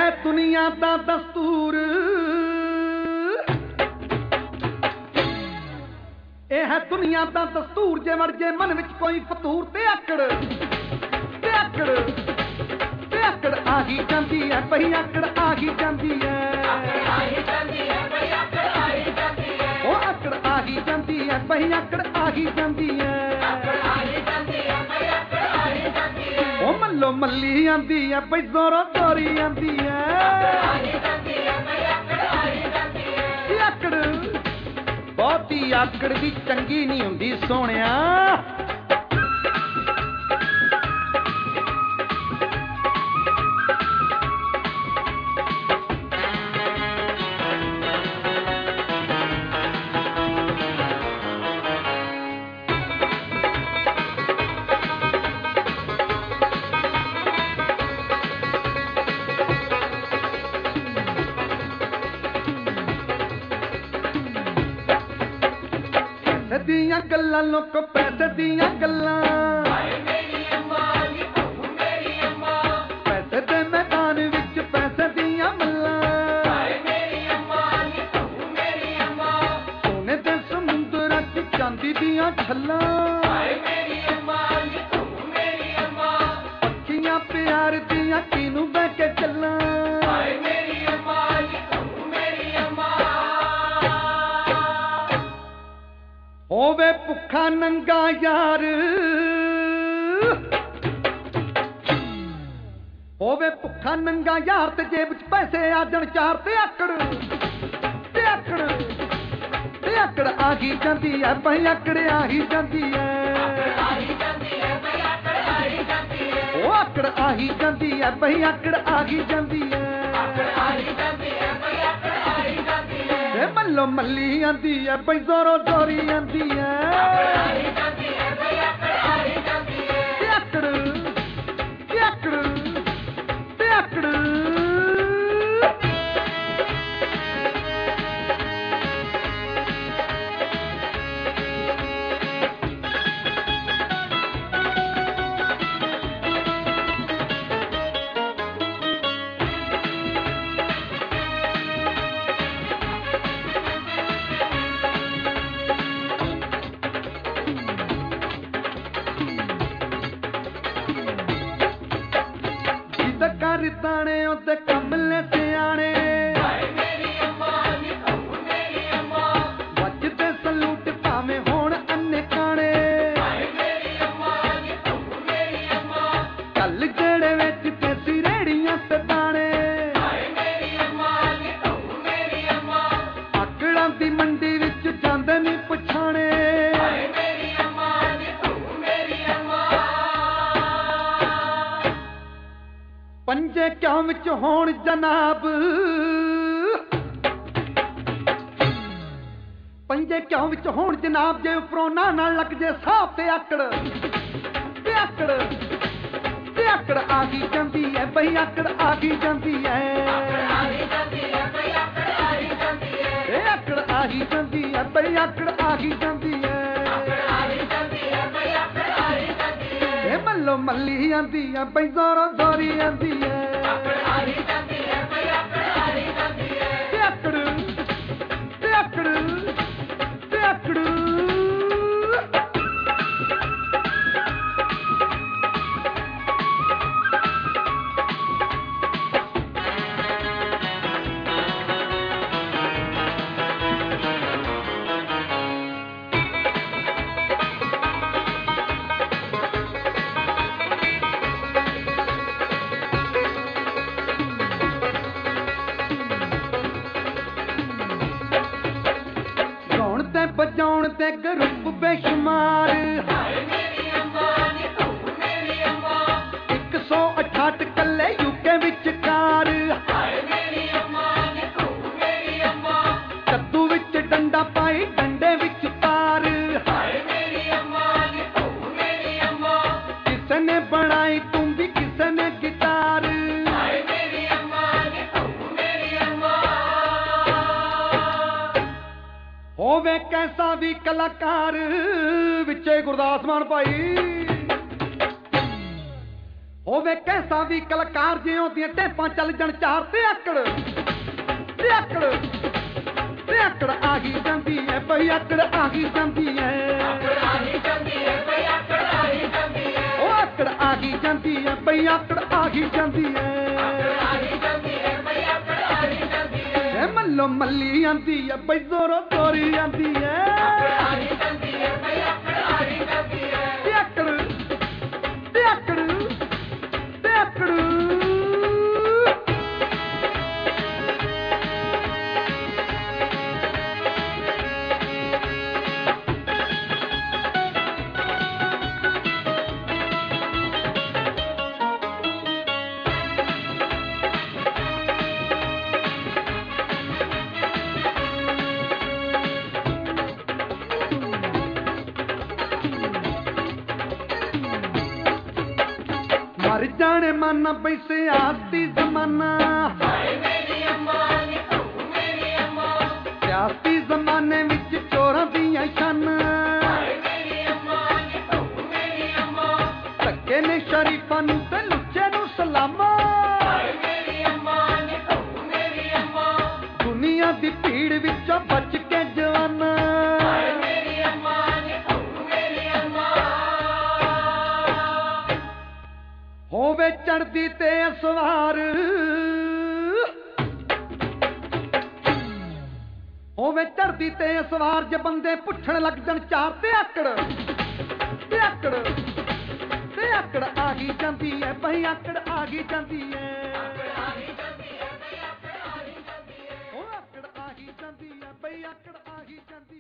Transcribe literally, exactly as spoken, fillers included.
है दुनिया दा दस्तूर, ये है दुनिया दा दस्तूर। जे मर जे मन विच कोई फतूर ते आकड़ ते आकड़ ते आकड़ आ ही जांदी है पई आकड़ आ ही जांदी है ओ आकड़ आ ही जांदी है पई आकड़ आ ही जांदी है ओ मल्लो मल्ली आंदी है पई जोरो जोरी आंदी है आकड़ बहुती आकड़ भी चंगी नहीं हुंदी सोहणिया। दियां गल्लां लोको पैसे दियां गल्लां पैसे दे मैदान विच पैसे दियां मल्लां सोने दे समुंदर च चांदी दियां छल्लां पक्खियां प्यार दियां किनू बह के चल्लां होवे भुखा नंगा यार होवे भुखा नंगा यार ते जेब च पैसे आ जाण चार ते आकड़ ते आकड़ ते आकड़ आ ही जांदी है पई आकड़ आ ही जांदी है ओ आकड़ आ ही जांदी है पई आकड़ आ ही जांदी है मल्लो मल्ली आंदी है पई जोरो जोरी आंदी है ते आकड़ ते आकड़ ते आकड़ दाने उते कमले सियाने बजते सलूट भावें होण अन्ने काने कल जेड़े विच देसी रेड़ियां ते दाने आकड़ां दी मंडी विच जांदे नहीं पछाणे पंजे क्यों विच होण जनाब पंजे क्यों विच होण जनाब जे उपरों ना ना लग जे साफ ते आकड़ ते आकड़ ते आकड़ आ ही जांदी है पई आकड़ आ ही जांदी है ए आकड़ आ ही जांदी है पई आकड़ आ ही जांदी है मल्लो मल्ली आंदी है पई जोरो जोरी आंदी है ते आकड़ ते आकड़ ते आकड़ बजाउण ते ग्रुप बेशुमार एक सौ अठाहठ कले यूके विचकार कद्दू विच डंडा पाई डंडे विच तार किसे ने बनाई तुम भी किसे ने गिटार होवे कैसा भी कलाकार विचे गुरदास मान भाई ਹੋਵੇ ਕੈਸਾ ਵੀ ਕਲਾਕਾਰ ਜਿਉਂ ਦੀਆਂ ਟੈਪਾਂ ਚੱਲ ਜਣ ਚਾਰ ਤੇ ਆਕੜ ਤੇ ਆਕੜ ਤੇ ਆਕੜ ਆ ਗਈ ਜਾਂਦੀ ਐ ਬਈ ਆਕੜ ਆ ਗਈ ਜਾਂਦੀ ਐ ਆਕੜ ਆ ਗਈ ਜਾਂਦੀ ਐ ਬਈ ਆਕੜ ਆ ਗਈ ਜਾਂਦੀ ਐ ਉਹ ਆਕੜ ਆ ਗਈ ਜਾਂਦੀ ਐ ਬਈ ਆਕੜ ਆ ਗਈ ਜਾਂਦੀ ਐ ਆਕੜ ਆ ਗਈ ਜਾਂਦੀ ਐ ਬਈ ਆਕੜ ਆ ਗਈ ਜਾਂਦੀ ਐ ਐ ਮੱਲੋ ਮੱਲੀ ਆਂਦੀ ਐ ਬਈ ਜ਼ੋਰੋ ਜ਼ੋਰੀ ਆਂਦੀ ਐ ਆਕੜ ਆ ਗਈ ਜਾਂਦੀ ਐ ਬਈ ਆਕੜ ਆ ਗਈ ਜਾਂਦੀ ਐ ਤੇ ਆਕੜ ਤੇ ਆਕੜ ਤੇ ਆਕੜ मर जाने माना पैसे आती जमाना सियासी जमाने विच चोरां दियां शानां धक्के ने शरीफां नूं ते लुच्चे नूं सलामां दुनिया दी भीड़ विचों बच के जवाना होवे चढ़दी ते सवार होवे चढ़दी ते सवार जे बंदे पुछण लग जण चार ते आकड़ ते आकड़ ते आकड़ आ गई जांदी है बई आकड़ आ गई जांदी है आकड़ आ गई जांदी है बई आकड़ आ गई जांदी है ओ आकड़ आ गई जांदी है बई आकड़ आ गई जांदी